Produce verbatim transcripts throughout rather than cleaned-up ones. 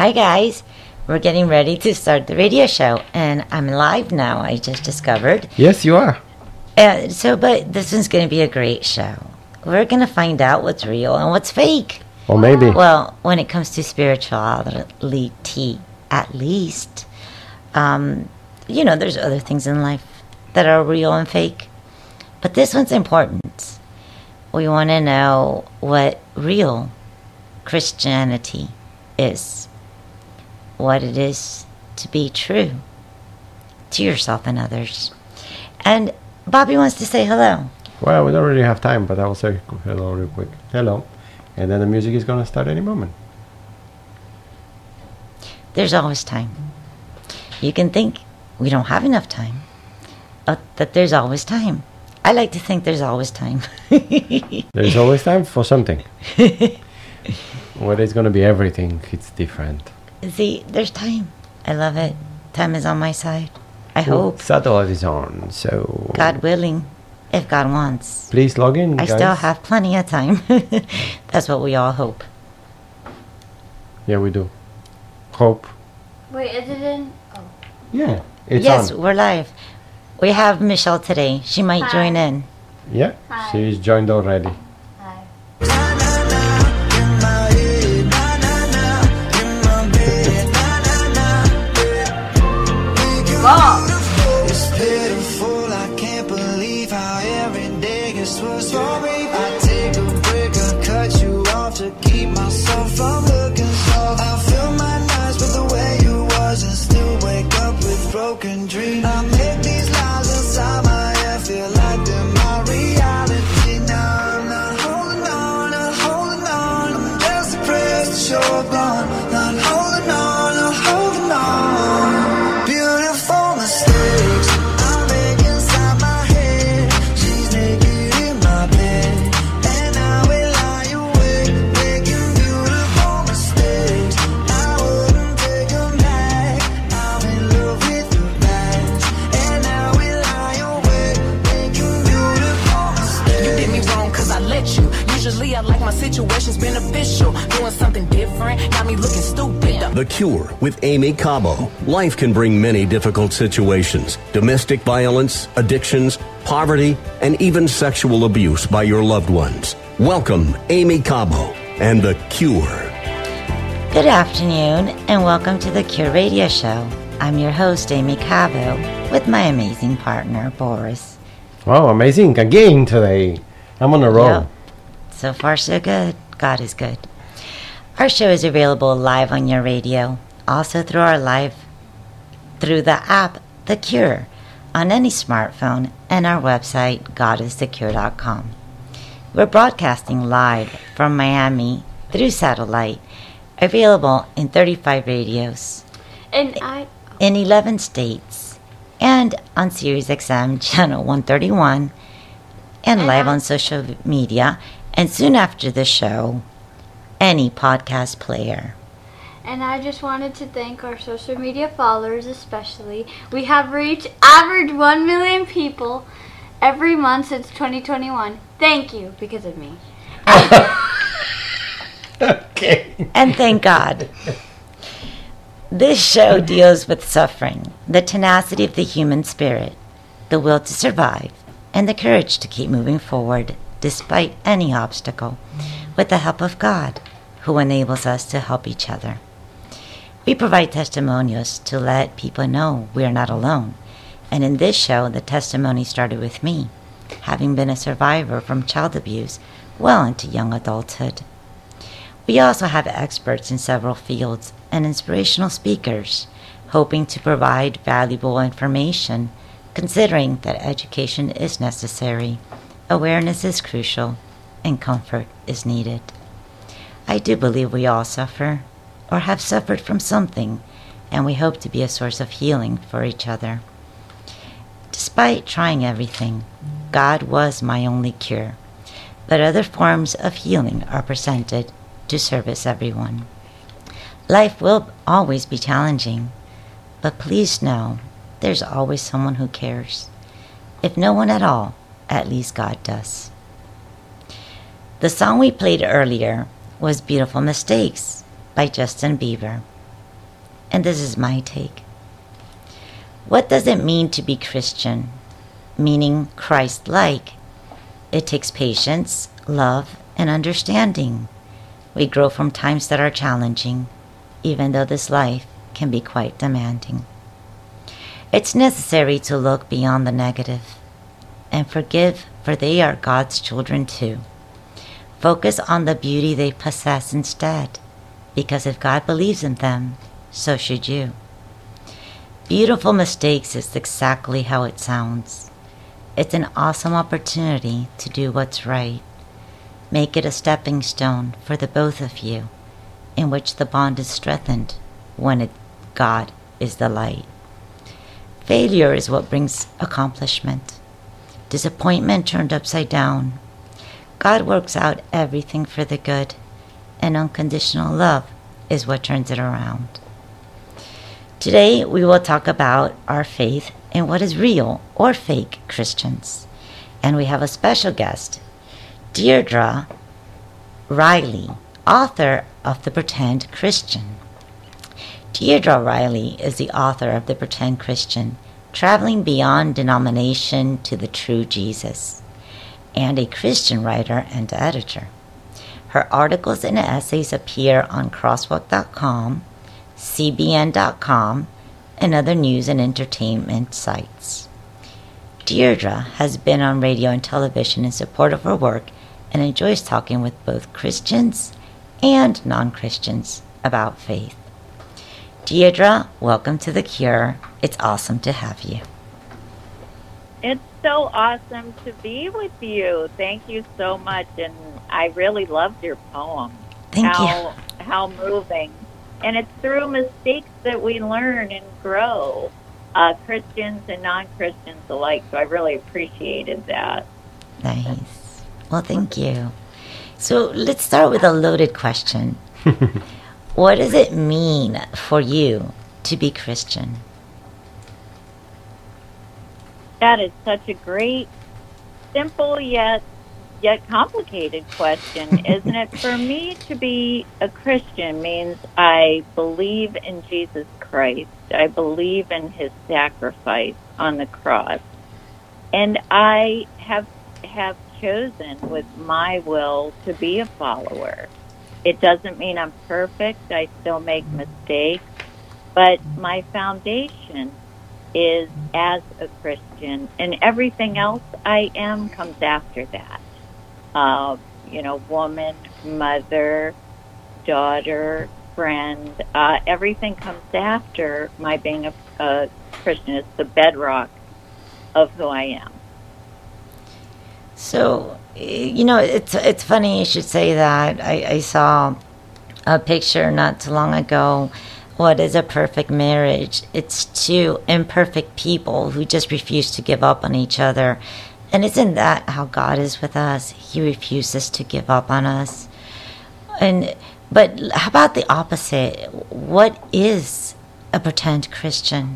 Hi guys, we're getting ready to start the radio show, and I'm live now. I just discovered. Yes, you are. Uh, so, but this one's going to be a great show. We're going to find out what's real and what's fake. Or maybe. Well, when it comes to spirituality, at least, um, you know, there's other things in life that are real and fake, but this one's important. We want to know what real Christianity is, what it is to be true to yourself and others. And Bobby wants to say hello. Well, we don't really have time, but I will say hello real quick. Hello. And then the music is going to start any moment. There's always time. You can think we don't have enough time, but that there's always time. I like to think there's always time. There's always time for something. Whether it's going to be everything, it's different. See, there's time. I love it. Time is on my side. I Well, hope. Satellite is on, so... God willing, if God wants. Please log in, I guys. still have plenty of time. That's what we all hope. Yeah, we do. Hope. Wait, is it in? Oh. Yeah, it's yes, on. we're live. We have Michelle today. She might Hi. join in. Yeah, Hi. she's joined already. Hi. Wow. It's pitiful, I can't believe how every day gets worse for me. I take a break, I cut you off to keep myself from looking soft. I fill my nights with the way you was and still wake up with broken dreams. I make these lies inside my head feel like they're my reality. Now I'm not holding on, not holding on. I'm just depressed, you're gone. Not holding on, not holding on. Beautiful mistakes I make inside my head. She's naked in my bed, and I will lie awake, making beautiful mistakes. I wouldn't take them back. I'm in love with the past, and I will lie awake, making beautiful mistakes. You did me wrong cause I let you. Usually I like my situations beneficial. Doing something different, got me looking stupid. The Cure with Amy Cabo. Life can bring many difficult situations. Domestic violence, addictions, poverty, and even sexual abuse by your loved ones. Welcome, Amy Cabo and The Cure. Good afternoon, and welcome to the Cure Radio Show. I'm your host, Amy Cabo, with my amazing partner, Boris. Wow, amazing. Again today. I'm on a roll. Yep. So far, so good. God is good. Our show is available live on your radio, also through our live, through the app, The Cure, on any smartphone, and our website, god is the cure dot com. We're broadcasting live from Miami through satellite, available in thirty-five radios And I. in eleven states, and on Sirius X M channel one thirty-one, and And live I- on social media, and soon after the show, any podcast player. And I just wanted to thank our social media followers, especially. We have reached average one million people every month since twenty twenty-one. Thank you, because of me. Okay. And thank God. This show deals with suffering, the tenacity of the human spirit, the will to survive, and the courage to keep moving forward despite any obstacle, with the help of God, who enables us to help each other. We provide testimonials to let people know we are not alone. And in this show, the testimony started with me, having been a survivor from child abuse well into young adulthood. We also have experts in several fields and inspirational speakers, hoping to provide valuable information, considering that education is necessary, awareness is crucial, and comfort is needed. I do believe we all suffer, or have suffered from something, and we hope to be a source of healing for each other. Despite trying everything, God was my only cure, but other forms of healing are presented to service everyone. Life will always be challenging, but please know there's always someone who cares. If no one at all, at least God does. The song we played earlier was Beautiful Mistakes by Justin Bieber. and this is my take. What does it mean to be Christian? Meaning Christ-like. It takes patience, love, and understanding. We grow from times that are challenging, even though this life can be quite demanding. It's necessary to look beyond the negative and forgive, for they are God's children too. Focus on the beauty they possess instead, because if God believes in them, so should you. Beautiful mistakes is exactly how it sounds. It's an awesome opportunity to do what's right. Make it a stepping stone for the both of you, in which the bond is strengthened when it, God is the light. Failure is what brings accomplishment. Disappointment turned upside down. God works out everything for the good, and unconditional love is what turns it around. Today we will talk about our faith and what is real or fake Christians. And we have a special guest, Deirdre Riley, author of The Pretend Christian. Deirdre Riley is the author of The Pretend Christian, Traveling Beyond Denomination to the True Jesus, and a Christian writer and editor. Her articles and essays appear on crosswalk dot com, C B N dot com, and other news and entertainment sites. Deirdre has been on radio and television in support of her work and enjoys talking with both Christians and non-Christians about faith. Deirdre, welcome to The Cure. It's awesome to have you. It's so awesome to be with you. Thank you so much. And I really loved your poem. Thank how, you. How moving. And it's through mistakes that we learn and grow, uh, Christians and non-Christians alike. So I really appreciated that. Nice. Well, thank you. So let's start with a loaded question. What does it mean for you to be Christian? That is such a great, simple yet yet complicated question, isn't it? For me, to be a Christian means I believe in Jesus Christ. I believe in his sacrifice on the cross. And I have have chosen with my will to be a follower. It doesn't mean I'm perfect. I still make mistakes. But my foundation is as a Christian, and everything else I am comes after that. Uh, you know, woman, mother, daughter, friend, uh, everything comes after my being a, a Christian. It's the bedrock of who I am. So, you know, it's it's funny you should say that. I, I saw a picture not too long ago. What is a perfect marriage? It's two imperfect people who just refuse to give up on each other. And isn't that how God is with us? He refuses to give up on us. And but how about the opposite? What is a pretend Christian?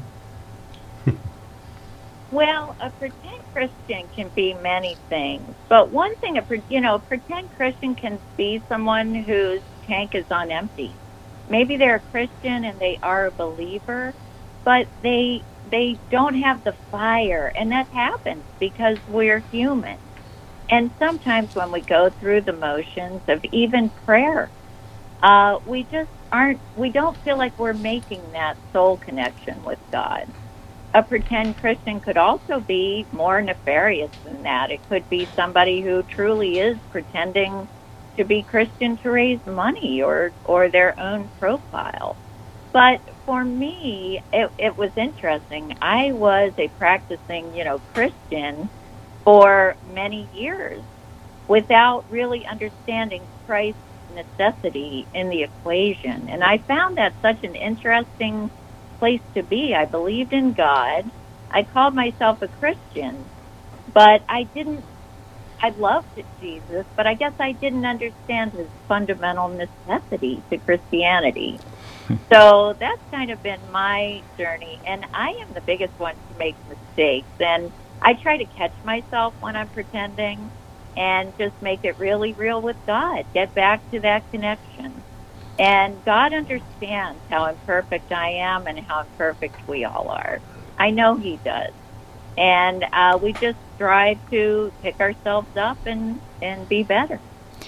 Well, a pretend Christian can be many things. But one thing, a pre- you know, a pretend Christian can be someone whose tank is on empty. Maybe they're a Christian and they are a believer, but they they don't have the fire. And that happens because we're human. And sometimes when we go through the motions of even prayer, uh, we just aren't, we don't feel like we're making that soul connection with God. A pretend Christian could also be more nefarious than that. It could be somebody who truly is pretending to be Christian to raise money or, or their own profile. But for me, it, it was interesting. I was a practicing, you know, Christian for many years without really understanding Christ's necessity in the equation. And I found that such an interesting place to be. I believed in God. I called myself a Christian, but I didn't, I loved Jesus, but I guess I didn't understand his fundamental necessity to Christianity. So that's kind of been my journey, and I am the biggest one to make mistakes, and I try to catch myself when I'm pretending and just make it really real with God, get back to that connection. And God understands how imperfect I am and how imperfect we all are. I know He does. And uh, we just strive to pick ourselves up and, and be better.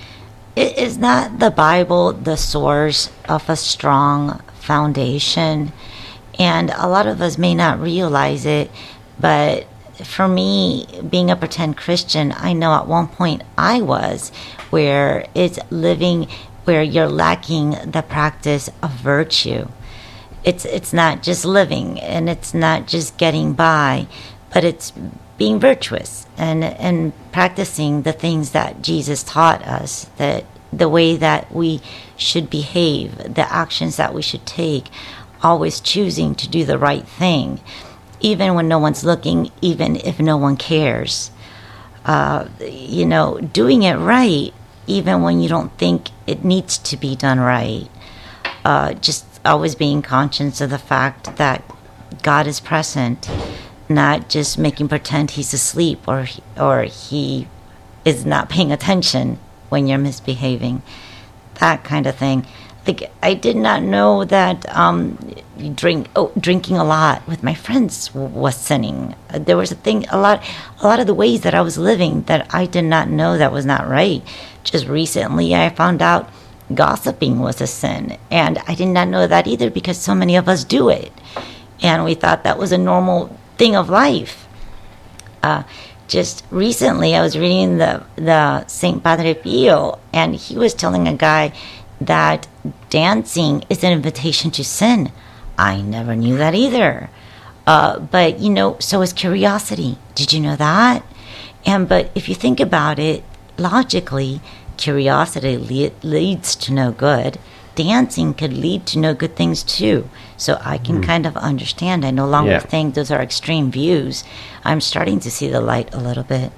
Is not the Bible the source of a strong foundation? And a lot of us may not realize it, but for me, being a pretend Christian, I know at one point I was, where it's living where you're lacking the practice of virtue. It's it's not just living, and it's not just getting by, but it's being virtuous and and practicing the things that Jesus taught us, that the way that we should behave, the actions that we should take, always choosing to do the right thing, even when no one's looking, even if no one cares. Uh, you know, doing it right, even when you don't think it needs to be done right. Uh, just always being conscious of the fact that God is present, not just making pretend He's asleep or or He is not paying attention when you're misbehaving, that kind of thing. Like, I did not know that um, drink oh, drinking a lot with my friends w- was sinning. Uh, there was a thing, a lot, a lot of the ways that I was living that I did not know that was not right. Just recently, I found out gossiping was a sin, and I did not know that either because so many of us do it, and we thought that was a normal thing of life. Uh, just recently, I was reading the the Saint Padre Pio, and he was telling a guy that dancing is an invitation to sin. I never knew that either. Uh, but, you know, so is curiosity. Did you know that? And but if you think about it, logically, curiosity le- leads to no good. Dancing could lead to no good things too. So I can mm. kind of understand. I no longer yeah. think those are extreme views. I'm starting to see the light a little bit.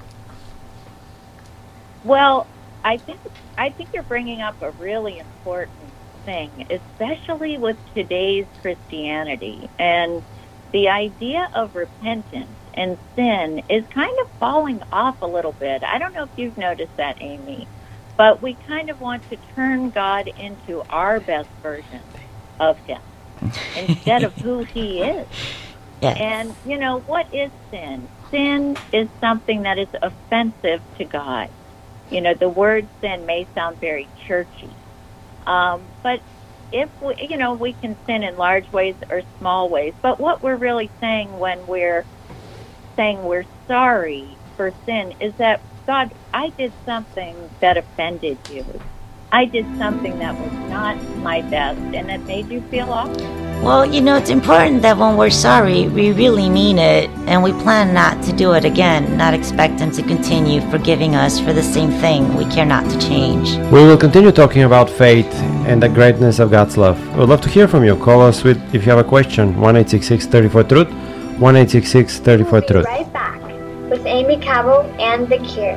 Well, I think I think you're bringing up a really important thing, especially with today's Christianity. And the idea of repentance and sin is kind of falling off a little bit. I don't know if you've noticed that, Amy, but we kind of want to turn God into our best version of Him instead of who He is. Yes. And, you know, what is sin? Sin is something that is offensive to God. You know, the word sin may sound very churchy, um, but if we, you know, we can sin in large ways or small ways. But what we're really saying when we're saying we're sorry for sin is that, God, I did something that offended you. I did something that was not my best, and it made you feel awful. Well, you know, it's important that when we're sorry, we really mean it, and we plan not to do it again, not expect Him to continue forgiving us for the same thing we care not to change. We will continue talking about faith and the greatness of God's love. We'd love to hear from you. Call us with, if you have a question, one eight six six, three four, truth, one eight six six, three four, truth. We'll be right back with Amy Cabo and The Cure.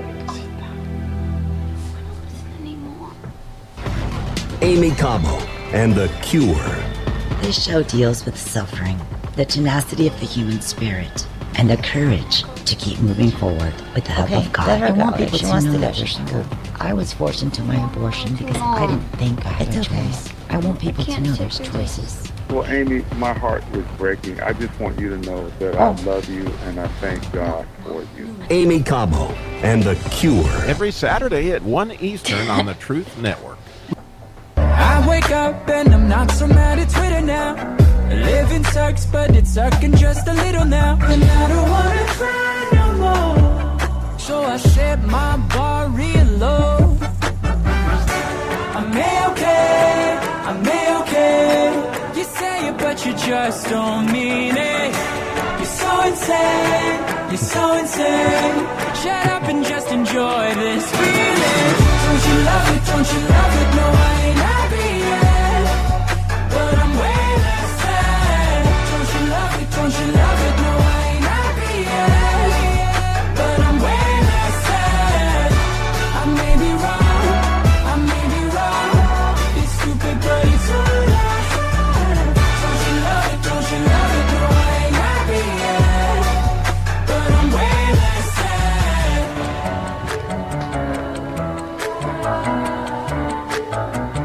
Amy Cabo and The Cure. This show deals with suffering, the tenacity of the human spirit, and the courage to keep moving forward with the help Okay, of God. let her I go. want people If she to wants know to go, that she she can can go. go. I was forced into my abortion because I didn't think I had It's a okay. choice. I want people to Can't know sit there's with choices. Well, Amy, my heart is breaking. I just want you to know that Oh. I love you and I thank God for you. Amy Cabo and The Cure. Every Saturday at one Eastern on the Truth Network. I wake up and I'm not so mad at Twitter now. Living sucks, but it's sucking just a little now. And I don't wanna cry no more. So I set my bar real low. I'm A-okay, I'm A-okay. You say it, but you just don't mean it. You're so insane, you're so insane. Shut up and just enjoy this feeling. Don't you love it, don't you love it? No, I ain't happy yet, but I'm way less sad. Don't you love it, don't you love it? No, I ain't happy yet, but I'm way less sad. I may be wrong, I may be wrong. It's stupid, but it's all I have. Don't you love it, don't you love it? No, I ain't happy yet, but I'm way less sad.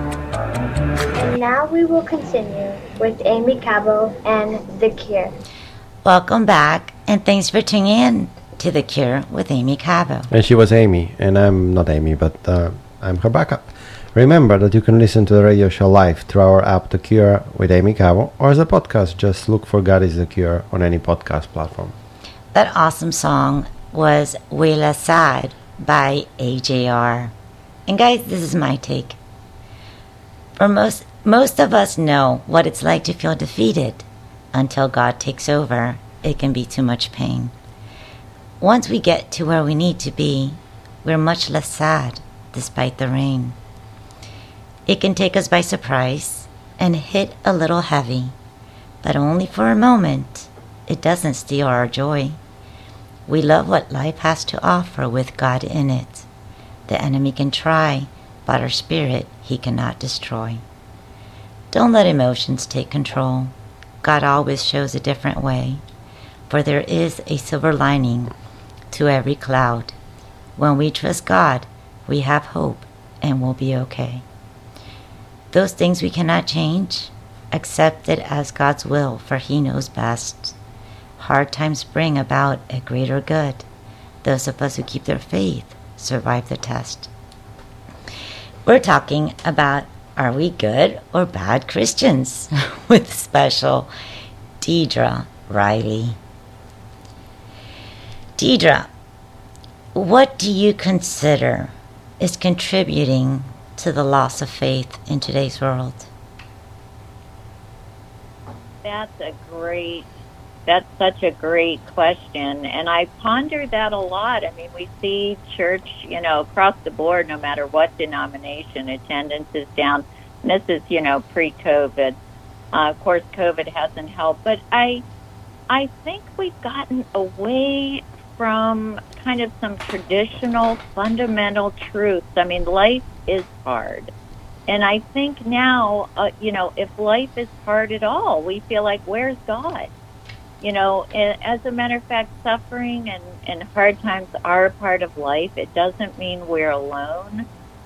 continue with Amy Cabo and The Cure. Welcome back, and thanks for tuning in to The Cure with Amy Cabo. And she was Amy, and I'm not Amy, but uh, I'm her backup. Remember that you can listen to the radio show live through our app The Cure with Amy Cabo, or as a podcast, just look for God is The Cure on any podcast platform. That awesome song was Wela Sad by A J R. And guys, this is my take. For most, most of us know what it's like to feel defeated. Until God takes over, it can be too much pain. Once we get to where we need to be, we're much less sad despite the rain. It can take us by surprise and hit a little heavy, but only for a moment. It doesn't steal our joy. We love what life has to offer with God in it. The enemy can try, but our spirit he cannot destroy. Don't let emotions take control. God always shows a different way, for there is a silver lining to every cloud. When we trust God, we have hope and we'll be okay. Those things we cannot change, accept it as God's will, for he knows best. Hard times bring about a greater good. Those of us who keep their faith survive the test. We're talking about, are we good or bad Christians? With special Deidre Riley. Deidre, what do you consider is contributing to the loss of faith in today's world? That's a great, that's such a great question. And I ponder that a lot. I mean, we see church, you know, across the board, no matter what denomination, attendance is down. And this is, you know, pre-COVID. Uh, of course, COVID hasn't helped. But I, I think we've gotten away from kind of some traditional fundamental truths. I mean, life is hard. And I think now, uh, you know, if life is hard at all, we feel like, where's God? You know, as a matter of fact, suffering and, and hard times are a part of life. It doesn't mean we're alone.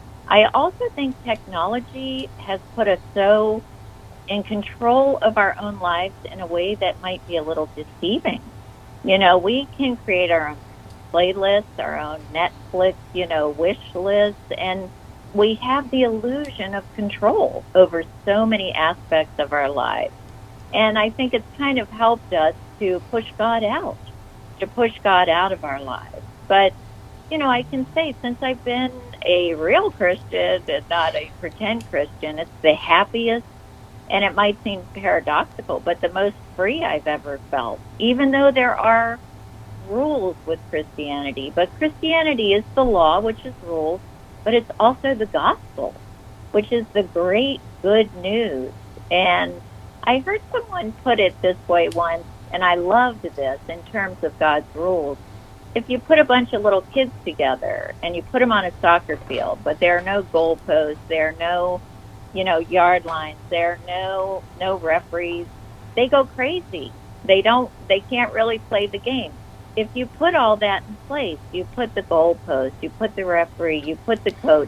I also think technology has put us so in control of our own lives in a way that might be a little deceiving. You know, we can create our own playlists, our own Netflix, you know, wish lists, and we have the illusion of control over so many aspects of our lives. And I think it's kind of helped us to push God out, to push God out of our lives. But, you know, I can say since I've been a real Christian and not a pretend Christian, it's the happiest, and it might seem paradoxical, but the most free I've ever felt, even though there are rules with Christianity. But Christianity is the law, which is rules, but it's also the gospel, which is the great good news. And I heard someone put it this way once, and I loved this in terms of God's rules. If you put a bunch of little kids together and you put them on a soccer field, but there are no goalposts, there are no, you know, yard lines, there are no no referees, they go crazy. They don't, they can't really play the game. If you put all that in place, you put the goalpost, you put the referee, you put the coach,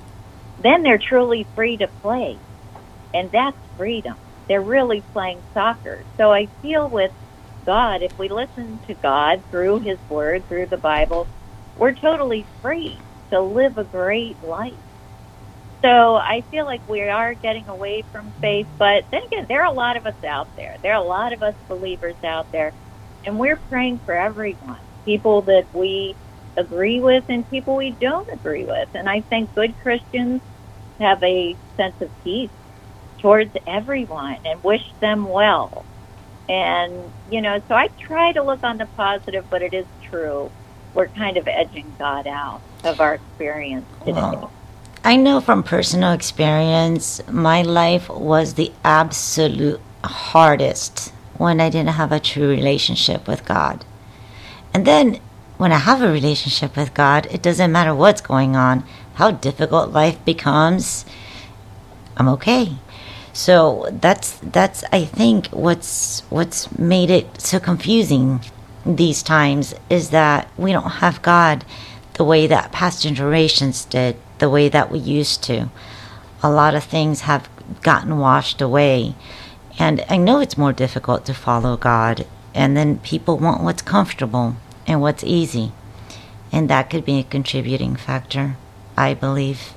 then they're truly free to play. And that's freedom. They're really playing soccer. So I feel with God, if we listen to God through his word, through the Bible, we're totally free to live a great life. So I feel like we are getting away from faith, but then again, there are a lot of us out there. There are a lot of us believers out there, and we're praying for everyone, people that we agree with and people we don't agree with. And I think good Christians have a sense of peace towards everyone and wish them well. And, you know, so I try to look on the positive, but it is true. We're kind of edging God out of our experience today. Well, I know from personal experience, my life was the absolute hardest when I didn't have a true relationship with God. And then when I have a relationship with God, it doesn't matter what's going on, how difficult life becomes, I'm okay. So that's that's I think what's what's made it so confusing these times is that we don't have God the way that past generations did, the way that we used to. A lot of things have gotten washed away. And I know it's more difficult to follow God, and then people want what's comfortable and what's easy. And that could be a contributing factor, I believe.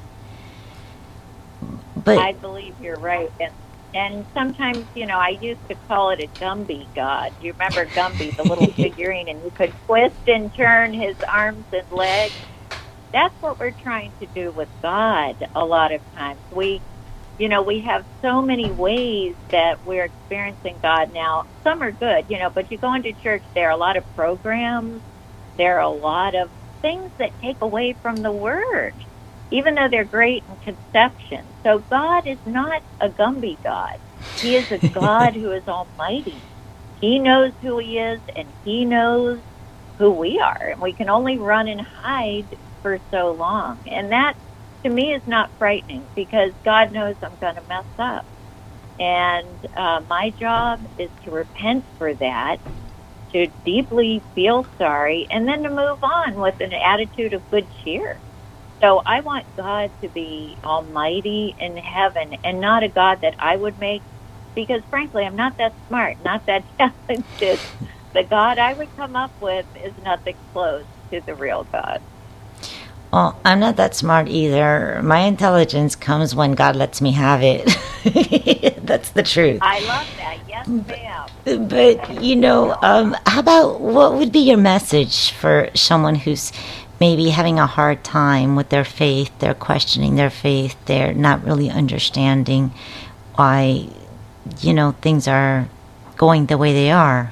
But I believe you're right. And, and sometimes, you know, I used to call it a Gumby God. Do you remember Gumby, the little figurine, and you could twist and turn his arms and legs? That's what we're trying to do with God a lot of times. We, you know, we have so many ways that we're experiencing God now. Some are good, you know, but you go into church, there are a lot of programs, there are a lot of things that take away from the Word, even though they're great in conception. So God is not a Gumby God. He is a God who is almighty. He knows who He is, and He knows who we are. And we can only run and hide for so long. And that, to me, is not frightening, because God knows I'm going to mess up. And uh, my job is to repent for that, to deeply feel sorry, and then to move on with an attitude of good cheer. So I want God to be almighty in heaven, and not a God that I would make, because frankly, I'm not that smart, not that talented. The God I would come up with is nothing close to the real God. Well, I'm not that smart either. My intelligence comes when God lets me have it. That's the truth. I love that. Yes, ma'am. But, you know, um, how about, what would be your message for someone who's maybe having a hard time with their faith, they're questioning their faith, they're not really understanding why, you know, things are going the way they are?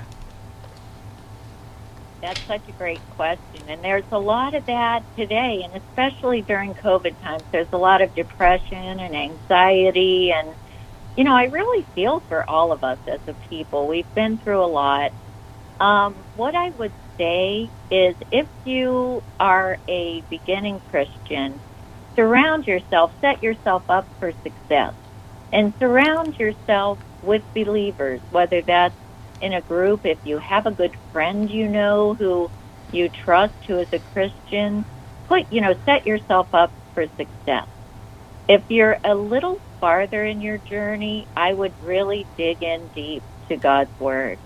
That's such a great question. And there's a lot of that today, and especially during COVID times, there's a lot of depression and anxiety. And, you know, I really feel for all of us as a people. We've been through a lot. Um, what I would say is, if you are a beginning Christian, surround yourself, set yourself up for success, and surround yourself with believers, whether that's in a group, if you have a good friend you know who you trust who is a Christian, put, you know, set yourself up for success. If you're a little farther in your journey, I would really dig in deep to God's Word.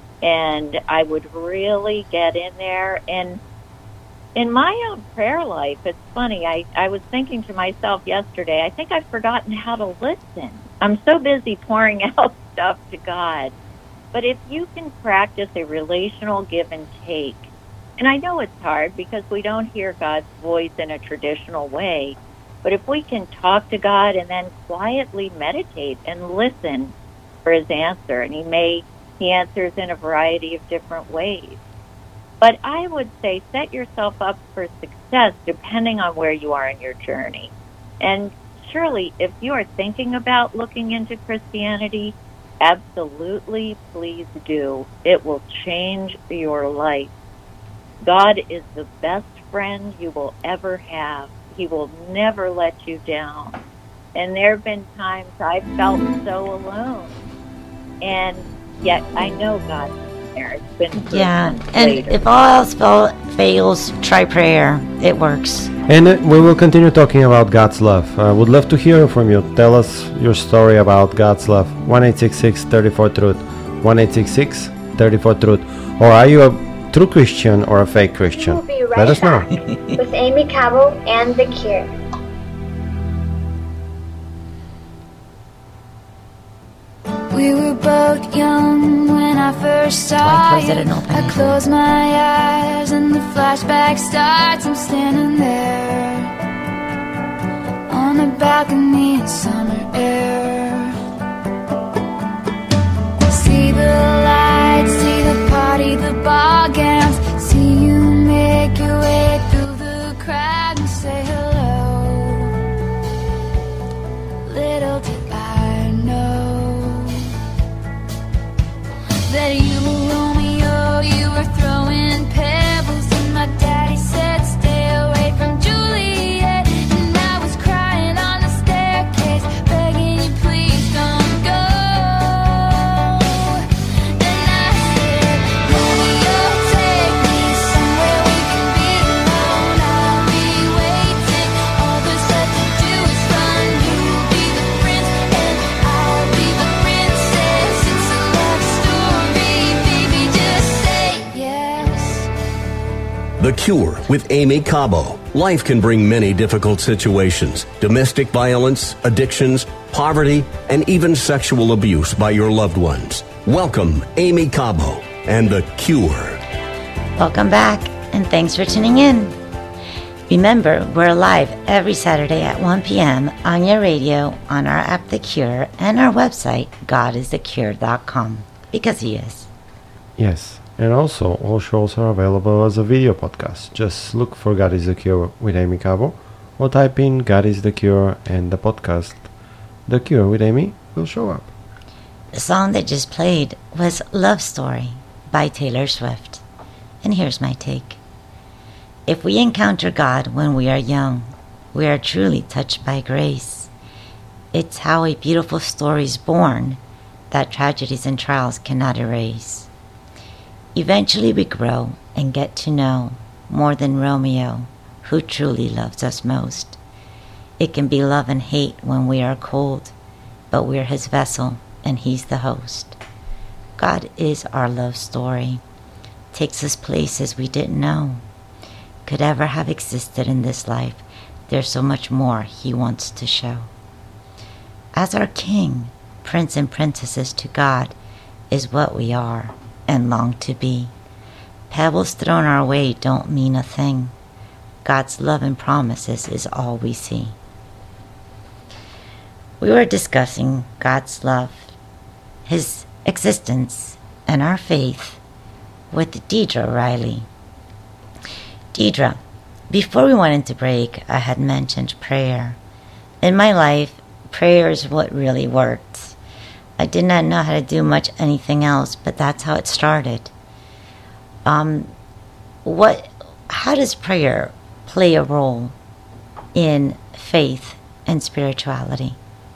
And I would really get in there. And in my own prayer life, it's funny, I, I was thinking to myself yesterday, I think I've forgotten how to listen. I'm so busy pouring out stuff to God. But if you can practice a relational give and take, and I know it's hard because we don't hear God's voice in a traditional way, but if we can talk to God and then quietly meditate and listen for His answer, and He may, He answers in a variety of different ways. But I would say set yourself up for success depending on where you are in your journey. And surely, if you are thinking about looking into Christianity, absolutely, please do. It will change your life. God is the best friend you will ever have. He will never let you down. And there have been times I felt so alone. And yet I know God's there. It's been Yeah, and later. if all else fa- fails, try prayer. It works. And uh, we will continue talking about God's love. I uh, would love to hear from you. Tell us your story about God's love. one eight six six, three four, truth. one eight six six, three four, truth. Or are you a true Christian or a fake Christian? We'll be right Let us know. back with Amy Cabell and The Cure. We were both young when I first saw Why close you. it and open I it? close my eyes and the flashback starts. I'm standing there on the balcony in summer air. See the lights, see the party, the ball gowns. See you make your way through the crowd and say hello. Little did I know that you were Romeo, you were throwing pebbles, and my daddy said stay away from Juliet, and I was crying on the staircase, begging you please don't go. Then I said, Romeo, take me somewhere we can be alone. I'll be waiting, all there's left to do is run. You'll be the prince and The Cure with Amy Cabo. Life can bring many difficult situations. Domestic violence, addictions, poverty, and even sexual abuse by your loved ones. Welcome, Amy Cabo and The Cure. Welcome back, and thanks for tuning in. Remember, we're live every Saturday at one p.m. on your radio, on our app The Cure, and our website, god is the cure dot com, because he is. Yes, and also all shows are available as a video podcast. Just look for God is the Cure with Amy Cabo, or type in God is the Cure and the podcast The Cure with Amy will show up. The song that just played was Love Story by Taylor Swift. And here's my take. If we encounter God when we are young, we are truly touched by grace. It's how a beautiful story is born that tragedies and trials cannot erase. Eventually we grow and get to know more than Romeo, who truly loves us most. It can be love and hate when we are cold, but we're his vessel and he's the host. God is our love story, takes us places we didn't know could ever have existed in this life. There's so much more he wants to show. As our king, prince and princesses to God is what we are and long to be. Pebbles thrown our way don't mean a thing. God's love and promises is all we see. We were discussing God's love, his existence, and our faith with Deidre Riley. Deidre, before we went into break, I had mentioned prayer. In my life, prayer is what really worked. I did not know how to do much anything else, but that's how it started. Um, what? How does prayer play a role in faith and spirituality?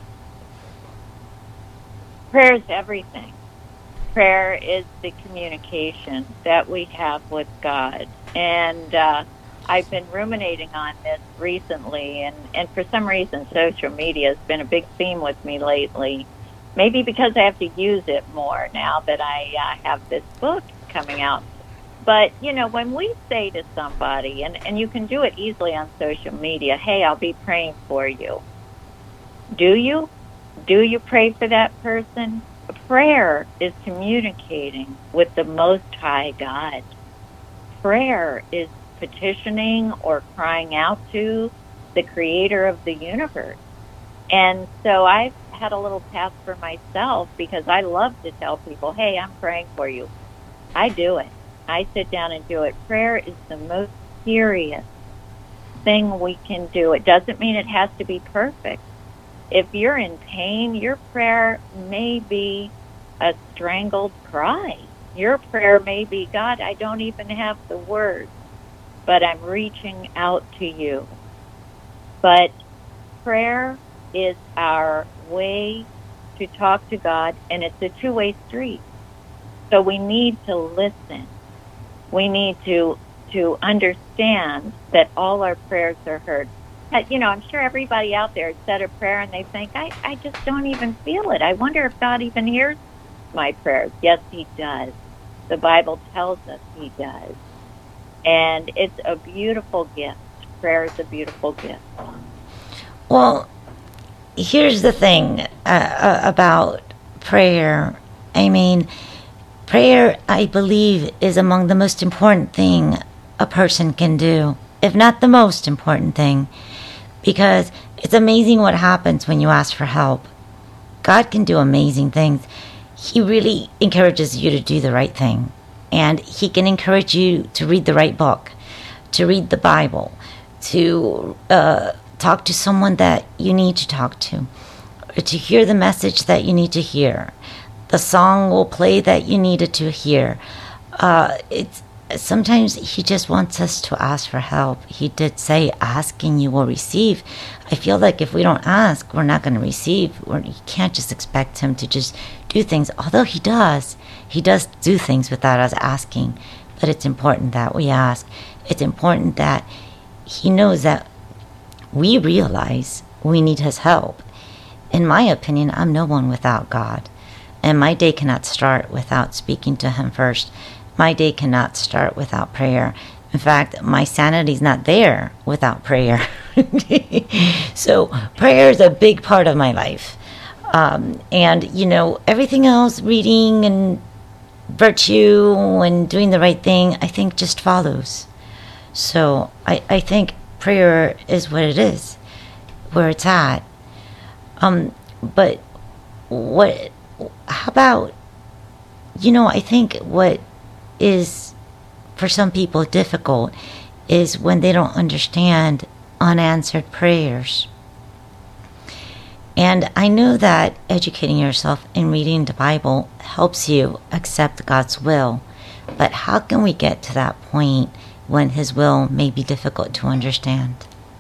Prayer is everything. Prayer is the communication that we have with God. And uh, I've been ruminating on this recently, and, and for some reason social media has been a big theme with me lately. Maybe because I have to use it more now that I uh, have this book coming out. But, you know, when we say to somebody, and, and you can do it easily on social media, hey, I'll be praying for you. Do you? Do you pray for that person? Prayer is communicating with the Most High God. Prayer is petitioning or crying out to the Creator of the universe. And so I've had a little path for myself because I love to tell people, hey, I'm praying for you. I do it. I sit down and do it. Prayer is the most serious thing we can do. It doesn't mean it has to be perfect. If you're in pain, your prayer may be a strangled cry. Your prayer may be, God, I don't even have the words, but I'm reaching out to you. But prayer is our way to talk to God, and it's a two-way street. So we need to listen. We need to to understand that all our prayers are heard. You know, I'm sure everybody out there has said a prayer and they think, I, I just don't even feel it. I wonder if God even hears my prayers. Yes, he does. The Bible tells us he does. And it's a beautiful gift. Prayer is a beautiful gift. Well, here's the thing uh, about prayer. I mean, prayer, I believe, is among the most important thing a person can do, if not the most important thing, because it's amazing what happens when you ask for help. God can do amazing things. He really encourages you to do the right thing, and he can encourage you to read the right book, to read the Bible, to uh, talk to someone that you need to talk to, or to hear the message that you need to hear. The song will play that you needed to hear. Uh, it's sometimes he just wants us to ask for help. He did say, ask and you will receive. I feel like if we don't ask, we're not going to receive. We're, you can't just expect him to just do things, although he does. He does do things without us asking. But it's important that we ask. It's important that he knows that we realize we need his help. In my opinion, I'm no one without God. And my day cannot start without speaking to him first. My day cannot start without prayer. In fact, my sanity's not there without prayer. So prayer is a big part of my life. Um, and, you know, everything else, reading and virtue and doing the right thing, I think just follows. So I, I think prayer is what it is, where it's at. Um, but what, how about, you know, I think what is for some people difficult is when they don't understand unanswered prayers. And I know that educating yourself and reading the Bible helps you accept God's will. But how can we get to that point when His will may be difficult to understand?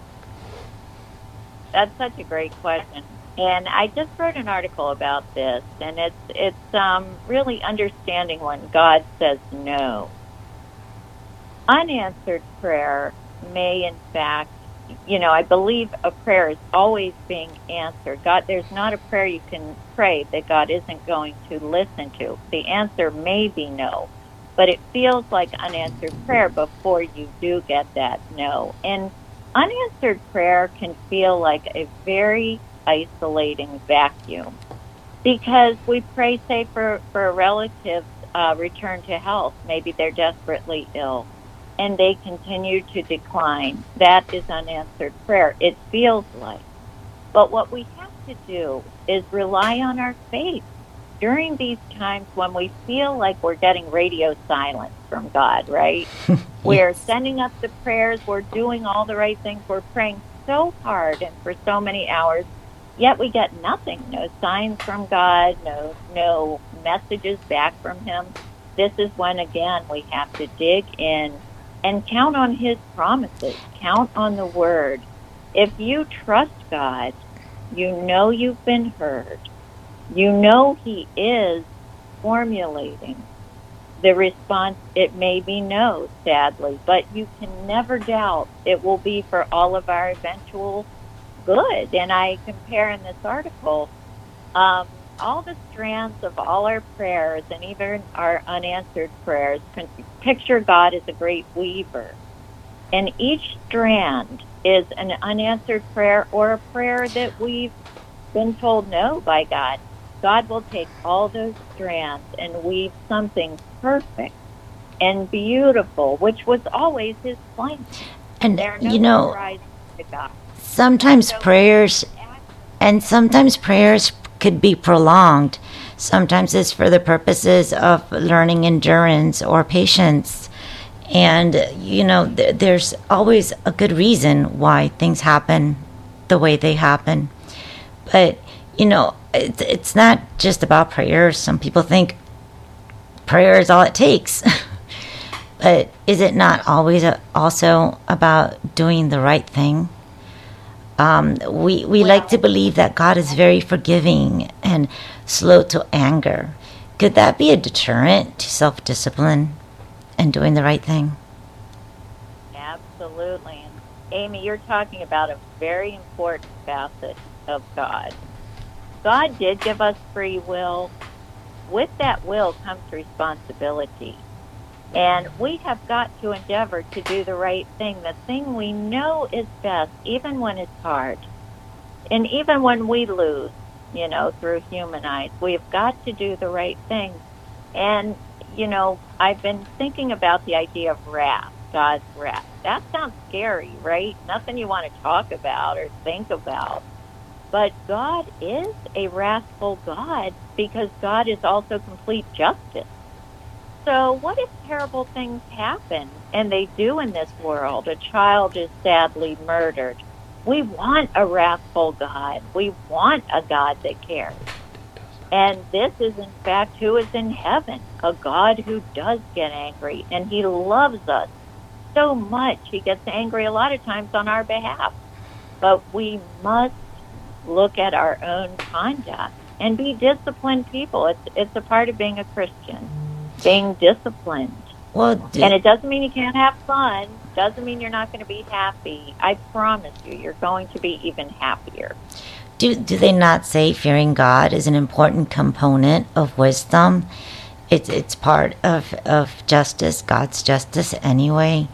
That's such a great question. And I just wrote an article about this, and it's it's um, really understanding when God says no. Unanswered prayer may, in fact, you know, I believe a prayer is always being answered. God, there's not a prayer you can pray that God isn't going to listen to. The answer may be no, but it feels like unanswered prayer before you do get that no. And unanswered prayer can feel like a very isolating vacuum, because we pray, say, for, for a relative's uh, return to health. Maybe they're desperately ill and they continue to decline. That is unanswered prayer, it feels like. But what we have to do is rely on our faith during these times when we feel like we're getting radio silence from God, right? Yes. We're sending up the prayers, we're doing all the right things, we're praying so hard and for so many hours, yet we get nothing, no signs from God, no no messages back from Him. This is when, again, we have to dig in and count on His promises, count on the Word. If you trust God, you know you've been heard. You know He is formulating the response. It may be no, sadly, but you can never doubt it will be for all of our eventual good. And I compare in this article um, all the strands of all our prayers and even our unanswered prayers. Picture God as a great weaver, and each strand is an unanswered prayer or a prayer that we've been told no by God. God will take all those strands and weave something perfect and beautiful, which was always His plan. And, there are no you know, surprises to God. Sometimes so prayers, and sometimes prayers could be prolonged. Sometimes it's for the purposes of learning endurance or patience. And, you know, th- there's always a good reason why things happen the way they happen. But, you know, it, it's not just about prayers. Some people think prayer is all it takes. But is it not always a, also about doing the right thing? Um, we we well, like to believe that God is very forgiving and slow to anger. Could that be a deterrent to self-discipline and doing the right thing? Absolutely. And Amy, you're talking about a very important facet of God. God did give us free will. With that will comes responsibility. And we have got to endeavor to do the right thing, the thing we know is best, even when it's hard. And even when we lose, you know, through human eyes, we've got to do the right thing. And, you know, I've been thinking about the idea of wrath, God's wrath. That sounds scary, right? Nothing you want to talk about or think about. But God is a wrathful God because God is also complete justice. So what if terrible things happen, and they do in this world? A child is sadly murdered. We want a wrathful God. We want a God that cares. And this is, in fact, who is in heaven, a God who does get angry, and He loves us so much. He gets angry a lot of times on our behalf. But we must look at our own conduct and be disciplined people. It's, it's a part of being a Christian. Being disciplined. Well, do, and it doesn't mean you can't have fun. Doesn't mean you're not going to be happy. I promise you, you're going to be even happier. Do do they not say fearing God is an important component of wisdom? It's it's part of, of justice, God's justice anyway.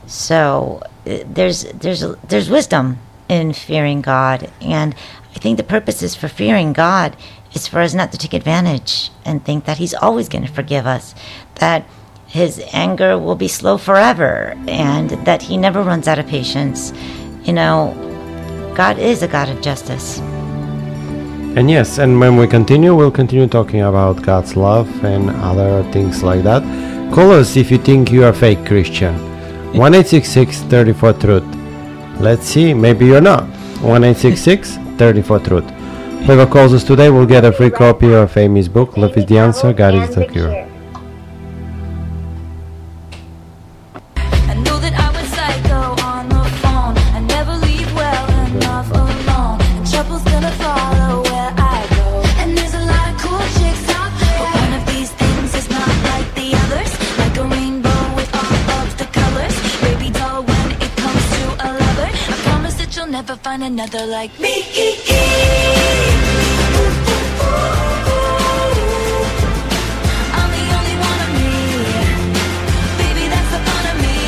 So uh, there's there's there's wisdom in fearing God, and I think the purposes for fearing God is for us not to take advantage and think that He's always going to forgive us, that His anger will be slow forever, and that He never runs out of patience. You know, God is a God of justice. And yes, and when we continue, we'll continue talking about God's love and other things like that. Call us if you think you are fake Christian. one eight six six, three four, truth. Let's see, maybe you're not. one eight six six, three four, truth. Whoever calls us today will get a free copy of Amy's book, Love is the Answer, God is the Cure. I know that I was psycho on the phone. I never leave well enough alone. And trouble's gonna follow where I go. And there's a lot of cool chicks out there, but one of these things is not like the others. Like a rainbow with all of the colors. Baby doll, when it comes to a lover, I promise that you'll never find another like me. I'm the only one of me. Baby, that's the fun of me.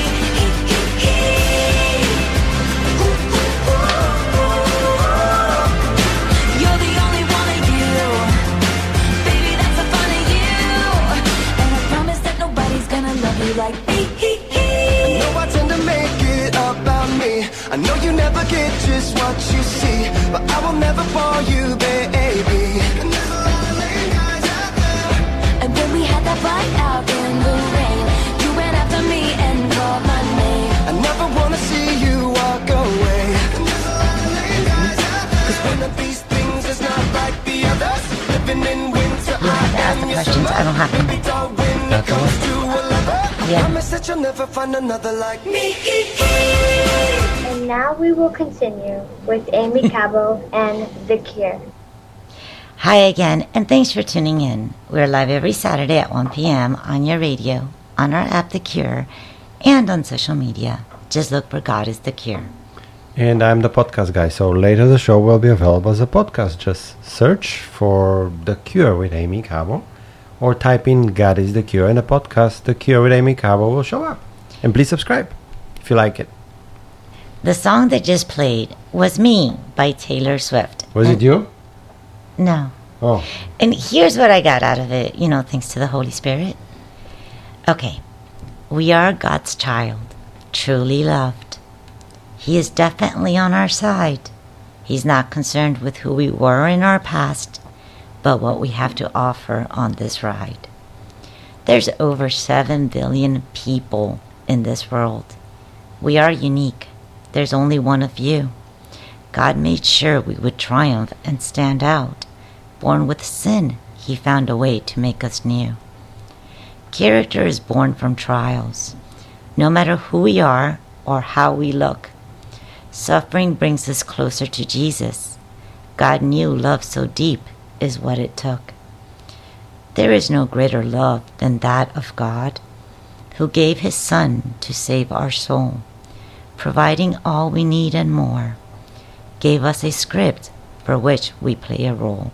You're the only one of you. Baby, that's the fun of you. And I promise that nobody's gonna love you like me. I know I tend to make it about me. I know you never get just what you see, but I will never fall you, baby. And there's a lot of lame guys out there. And when we had that fight out in the rain, you ran after me and called my name. I never wanna see you walk away. And there's a lot of lame guys out there. 'Cause one of these things is not like the others. Living in winter, You have to ask the questions. I don't have them. baby doll, when it comes to a lover, I Yeah. promise that you'll never find another like me. And now we will continue with Amy Cabo and The Cure. Hi again, and thanks for tuning in. We're live every Saturday at one p.m. on your radio, on our app The Cure, and on social media. Just look for God is The Cure. And I'm the podcast guy, so later the show will be available as a podcast. Just search for The Cure with Amy Cabo, or type in God is the Cure, and the podcast The Cure with Amy Cabo will show up. And please subscribe if you like it. The song that just played was Me by Taylor Swift. Was it you? No. Oh. And here's what I got out of it, you know, thanks to the Holy Spirit. Okay. We are God's child, truly loved. He is definitely on our side. He's not concerned with who we were in our past, but what we have to offer on this ride. There's over seven billion people in this world. We are unique. There's only one of you. God made sure we would triumph and stand out. Born with sin, He found a way to make us new. Character is born from trials. No matter who we are or how we look, suffering brings us closer to Jesus. God knew love so deep is what it took. There is no greater love than that of God, who gave His Son to save our soul, providing all we need and more, gave us a script for which we play a role.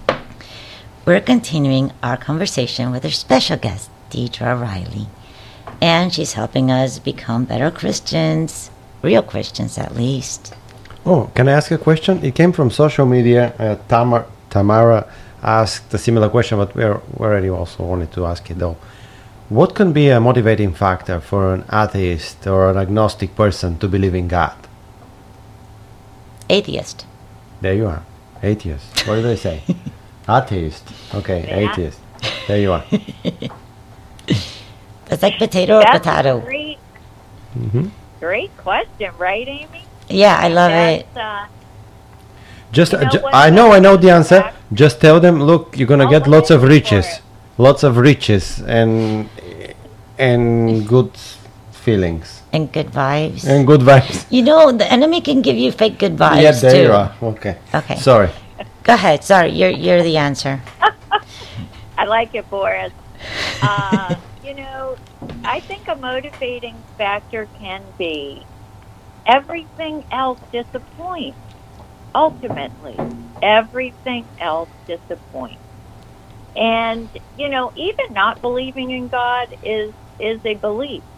We're continuing our conversation with our special guest, Deidre Riley, and she's helping us become better Christians, real Christians at least. Oh, can I ask a question? It came from social media. Uh, Tamar, Tamara asked a similar question, but we already also wanted to ask it though. What can be a motivating factor for an atheist or an agnostic person to believe in God? Atheist. There you are. Atheist. What did I say? Atheist. Okay, Yeah. atheist. There you are. It's like potato or That's potato. a great, hmm great question, right, Amy? Yeah, I love it. That's, uh, Just, You know uh, ju- what I know, I know the the answer. fact- Just tell them, look, you're gonna I'll get look lots of for it. riches, lots of riches, and and good feelings And good vibes. and good vibes. You know, the enemy can give you fake good vibes Yeah, there too. you are. Okay. Okay. Sorry. Go ahead. Sorry, you're you're the answer. I like it, Boris. Uh, you know, I think a motivating factor can be everything else disappoints. Ultimately, everything else disappoints. And, you know, even not believing in God is is a belief.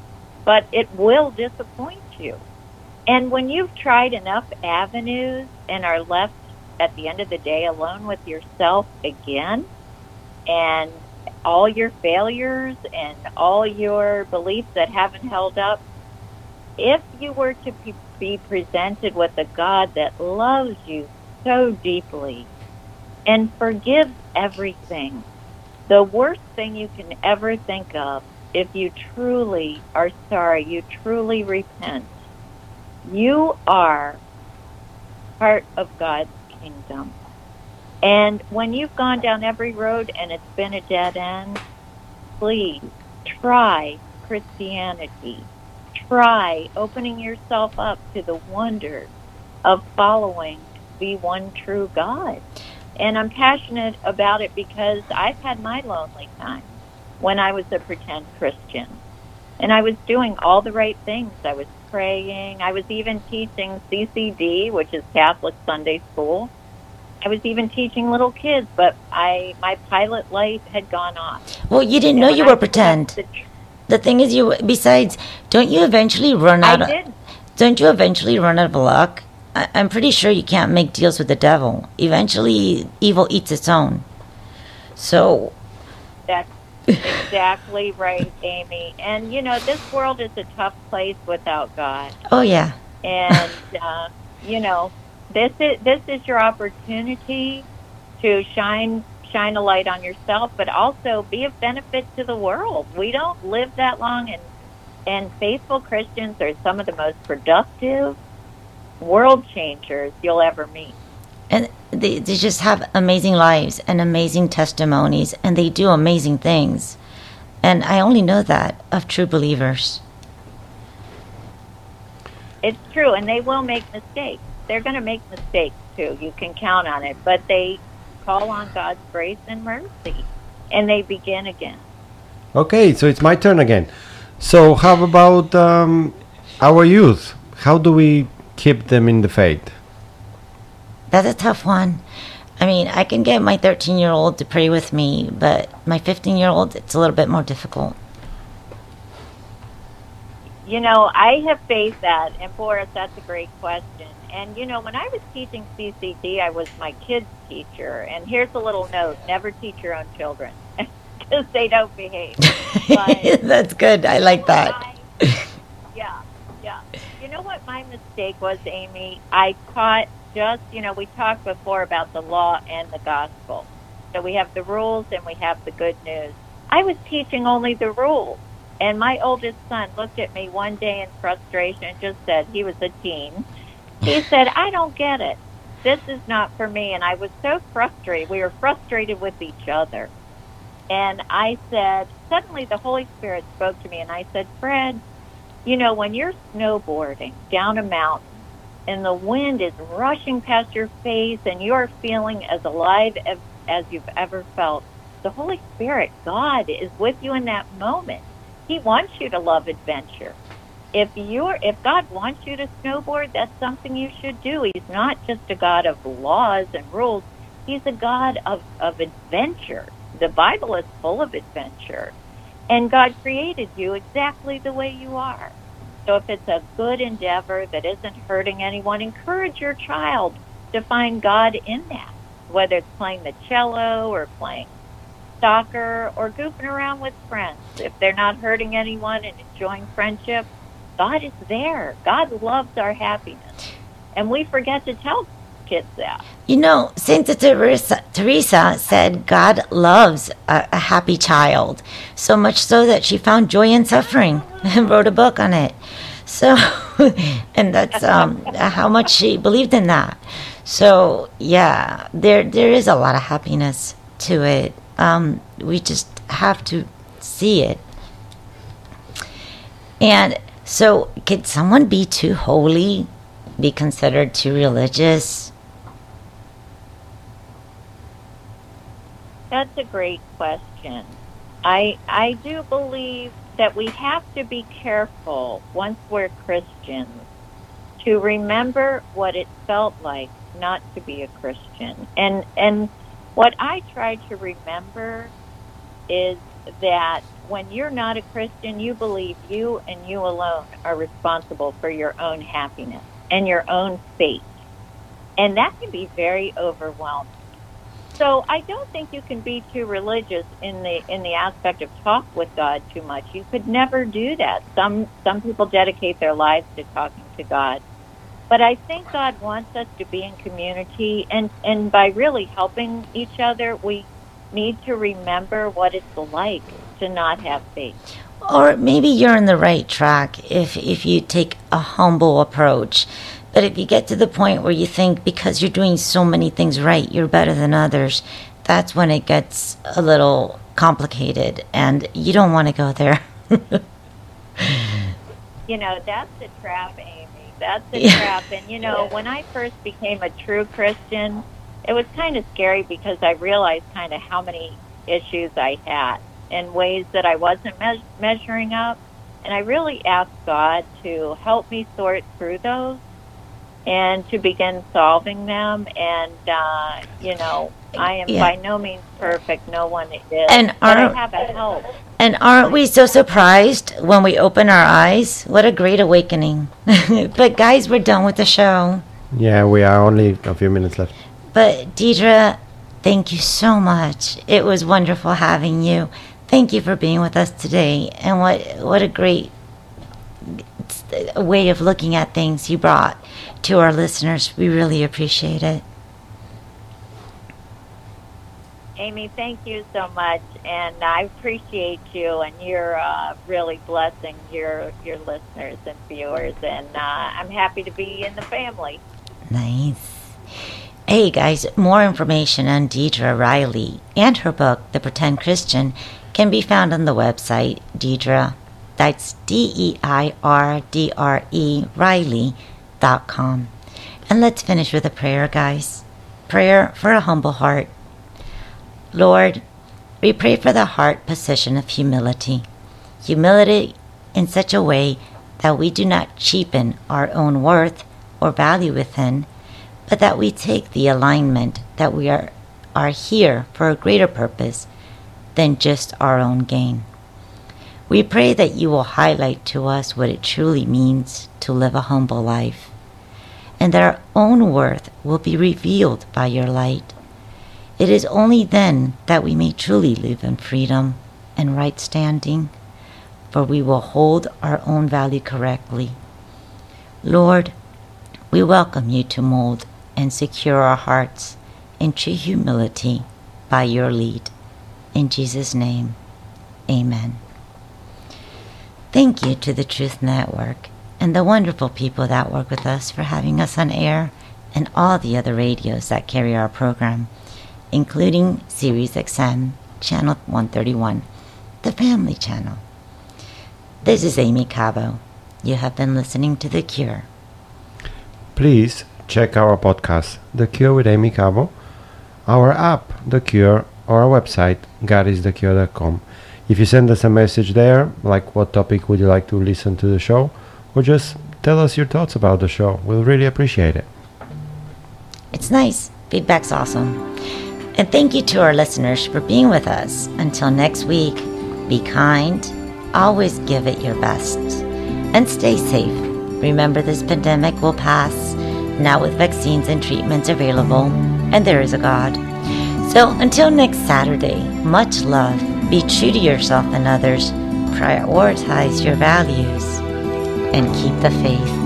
but it will disappoint you. And when you've tried enough avenues and are left at the end of the day alone with yourself again, and all your failures and all your beliefs that haven't held up, if you were to be, be presented with a God that loves you so deeply and forgives everything, the worst thing you can ever think of, if you truly are sorry, you truly repent, you are part of God's kingdom. And when you've gone down every road and it's been a dead end, please try Christianity. Try opening yourself up to the wonders of following the one true God. And I'm passionate about it because I've had my lonely time when I was a pretend Christian. And I was doing all the right things. I was praying. I was even teaching C C D, which is Catholic Sunday School. I was even teaching little kids, but I my pilot light had gone off. Well, you didn't And know when you I were pretend. the The thing is, you besides, don't you eventually run I out of? did. Don't you eventually run out of luck? I, I'm pretty sure you can't make deals with the devil. Eventually, evil eats its own. So, That's exactly right, Amy. And, you know, this world is a tough place without God. oh yeah, And, uh, you know, this is, this is your opportunity to shine shine a light on yourself, but also be of benefit to the world. We don't live that long, and, and faithful Christians are some of the most productive world changers you'll ever meet. and they they just have amazing lives and amazing testimonies, and they do amazing things. And I only know that of true believers. It's true, and they will make mistakes. They're going to make mistakes, too. You can count on it. But they call on God's grace and mercy, and they begin again. Okay, so it's my turn again. So how about um, our youth? How do we keep them in the faith? That's a tough one. I mean, I can get my thirteen-year-old to pray with me, but my fifteen-year-old, it's a little bit more difficult. You know, I have faced that, and Boris, that's a great question. And, you know, when I was teaching C C D, I was my kids' teacher. And here's a little note, never teach your own children, because they don't behave. But That's good. I like that. I, yeah, yeah. You know what my mistake was, Amy? I taught just, you know, we talked before about the law and the gospel. So we have the rules and we have the good news. I was teaching only the rules. And my oldest son looked at me one day in frustration and just said, he was a teen, he said, I don't get it. This is not for me. And I was so frustrated. We were frustrated with each other. And I said, suddenly the Holy Spirit spoke to me and I said, Fred, you know, when you're snowboarding down a mountain and the wind is rushing past your face and you're feeling as alive as, as you've ever felt, the Holy Spirit, God, is with you in that moment. He wants you to love adventure. If you're, if God wants you to snowboard, that's something you should do. He's not just a God of laws and rules. He's a God of, of adventure. The Bible is full of adventure. And God created you exactly the way you are. So if it's a good endeavor that isn't hurting anyone, encourage your child to find God in that, whether it's playing the cello or playing soccer or goofing around with friends. If they're not hurting anyone and enjoying friendship, God is there. God loves our happiness. And we forget to tell kids that. You know, Saint Teresa, Teresa said God loves a, a happy child, so much so that she found joy in suffering and wrote a book on it. So, and that's um, how much she believed in that. So, yeah, there there is a lot of happiness to it. Um, we just have to see it. And so, could someone be too holy, be considered too religious? That's a great question. I I do believe that we have to be careful once we're Christians to remember what it felt like not to be a Christian. And and what I try to remember is that when you're not a Christian, you believe you and you alone are responsible for your own happiness and your own fate. And that can be very overwhelming. So I don't think you can be too religious in the in the aspect of talk with God too much. You could never do that. Some some people dedicate their lives to talking to God. But I think God wants us to be in community, and, and by really helping each other, we need to remember what it's like to not have faith. Or maybe you're on the right track if if you take a humble approach. But if you get to the point where you think because you're doing so many things right, you're better than others, that's when it gets a little complicated, and you don't want to go there. You know, that's the trap, Amy. That's the Yeah. trap. And, you know, when I first became a true Christian, it was kind of scary because I realized kind of how many issues I had in ways that I wasn't me- measuring up. And I really asked God to help me sort through those and to begin solving them. And, uh, you know, I am Yeah. by no means perfect. No one is. And but I aren't- have a help. And aren't we so surprised when we open our eyes? What a great awakening. But guys, we're done with the show. Yeah, we are only a few minutes left. But Deidre, thank you so much. It was wonderful having you. Thank you for being with us today. And what what a great way of looking at things you brought to our listeners. We really appreciate it. Amy, thank you so much, and I appreciate you, and you're uh, really blessing your your listeners and viewers, and uh, I'm happy to be in the family. Nice. Hey guys, more information on Deidre Riley and her book, The Pretend Christian, can be found on the website Deidre, that's D E I R D R E, Riley dot com. And let's finish with a prayer, guys. Prayer for a humble heart. Lord, we pray for the heart position of humility. Humility in such a way that we do not cheapen our own worth or value within, but that we take the alignment that we are, are here for a greater purpose than just our own gain. We pray that you will highlight to us what it truly means to live a humble life, and that our own worth will be revealed by your light. It is only then that we may truly live in freedom and right standing, for we will hold our own value correctly. Lord, we welcome you to mold and secure our hearts in true humility by your lead. In Jesus' name, amen. Thank you to the Truth Network and the wonderful people that work with us for having us on air, and all the other radios that carry our program, including Sirius X M, Channel one thirty-one, the Family Channel. This is Amy Cabo. You have been listening to The Cure. Please check our podcast, The Cure with Amy Cabo, our app, The Cure, or our website, god is the cure dot com. If you send us a message there, like what topic would you like to listen to the show, or just tell us your thoughts about the show, we'll really appreciate it. It's nice. Feedback's awesome. And thank you to our listeners for being with us. Until next week, be kind, always give it your best, and stay safe. Remember, this pandemic will pass, now with vaccines and treatments available, and there is a God. So until next Saturday, much love, be true to yourself and others, prioritize your values, and keep the faith.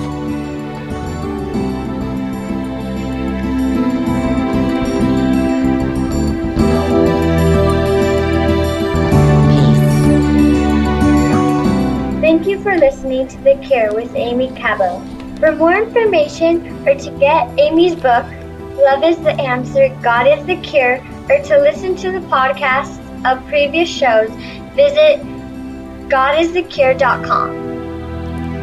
Thank you for listening to The Cure with Amy Cabo. For more information or to get Amy's book, Love is the Answer, God is the Cure, or to listen to the podcasts of previous shows, visit god is the cure dot com.